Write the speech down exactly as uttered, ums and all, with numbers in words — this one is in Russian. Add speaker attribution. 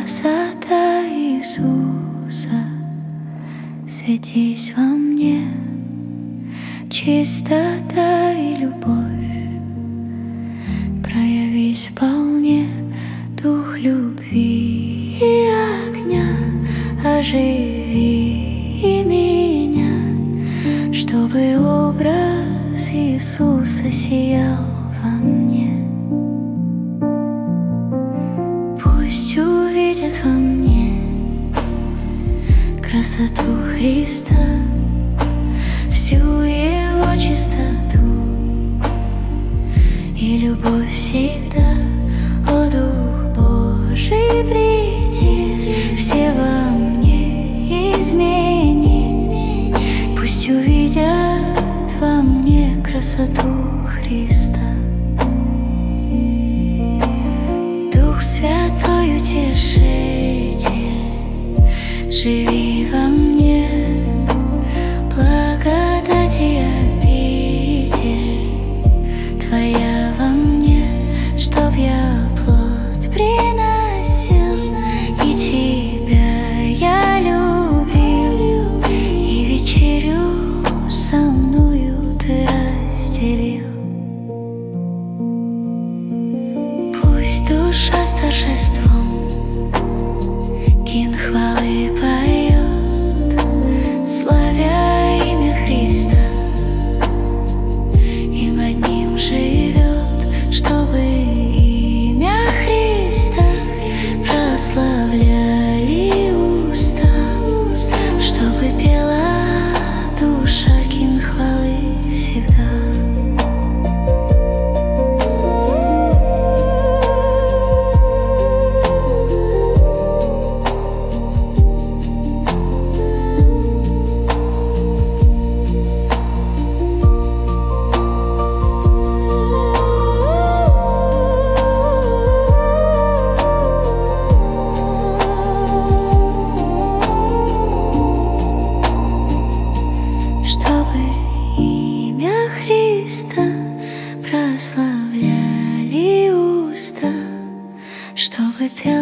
Speaker 1: Красота Иисуса, светись во мне, чистота и любовь, проявись вполне, дух любви и огня, оживи меня, чтобы образ Иисуса сиял во мне. Пусть увидят во мне красоту Христа, всю Его чистоту и любовь всегда. О, Дух Божий, приди, все во мне измени. Пусть увидят во мне красоту Христа. Дух Святой, Утешитель, живи во мне, благодать и обитель Твоя во мне, чтоб я плод приносил, и Тебя я любил, и вечерю со мною Ты разделил. Пусть душа с торжеством гимн хвалы поет, славя имя Христа, им одним живет, чтобы имя Христа прославляли уста, чтобы пела душа гимн хвалы всегда. Прославляли уста, чтобы пел